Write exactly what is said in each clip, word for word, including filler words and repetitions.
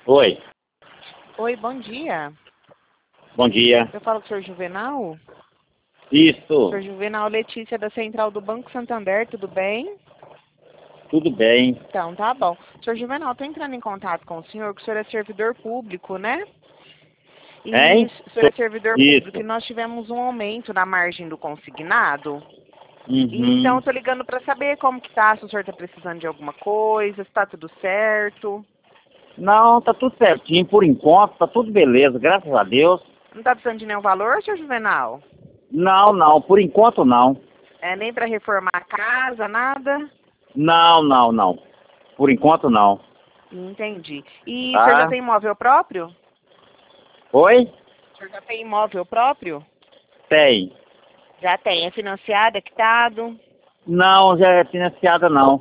Oi, Oi, bom dia. bom dia. Eu falo com o senhor Juvenal. Isso, senhor Juvenal, Letícia da Central do Banco Santander, tudo bem? tudo bem. Então, tá bom. senhor Juvenal, estou entrando em contato com o senhor, que o senhor é servidor público, né? E Hein? o senhor é servidor público e Isso. nós tivemos um aumento na margem do consignado. Então, Uhum. estou ligando para saber como que tá, se o senhor está precisando de alguma coisa, se está tudo certo. Não, tá tudo certinho. Por enquanto, tá tudo beleza, graças a Deus. Não está precisando de nenhum valor, senhor Juvenal? Não, não, por enquanto não. É, nem para reformar a casa, nada? Não, não, não. Por enquanto não. Entendi. E o senhor já Tá? tem imóvel próprio? Oi? O senhor já tem imóvel próprio? Tem. Já tem. É financiado, é quitado? Não, já é financiada não.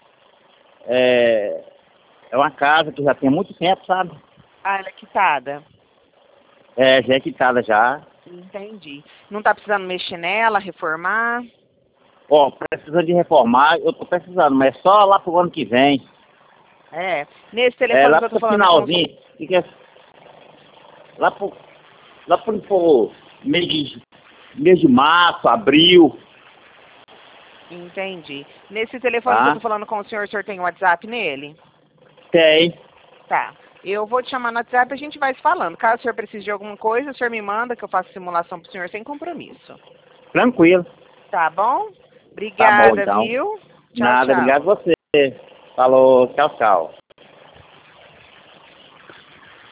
É, é uma casa que já tem muito tempo, sabe? Ah, ela é quitada. É, já é quitada já. Entendi. Não tá precisando mexer nela, reformar? Ó, precisando de reformar, eu tô precisando, mas só lá pro ano que vem. É. Nesse É, telefone lá que eu tô pro falando com... finalzinho, fica lá pro, lá pro, pro mês de, mês de março, abril, Entendi. Nesse telefone que eu tô tá? falando com o senhor, o senhor tem WhatsApp nele? Tem. Tá. Eu vou te chamar no WhatsApp e a gente vai se falando. Caso o senhor precise de alguma coisa, o senhor me manda que eu faço simulação pro senhor sem compromisso. Tranquilo. Tá bom? Tá bom, Obrigada, então. viu? Tchau, Nada, obrigado tchau. a você. Falou, tchau, tchau.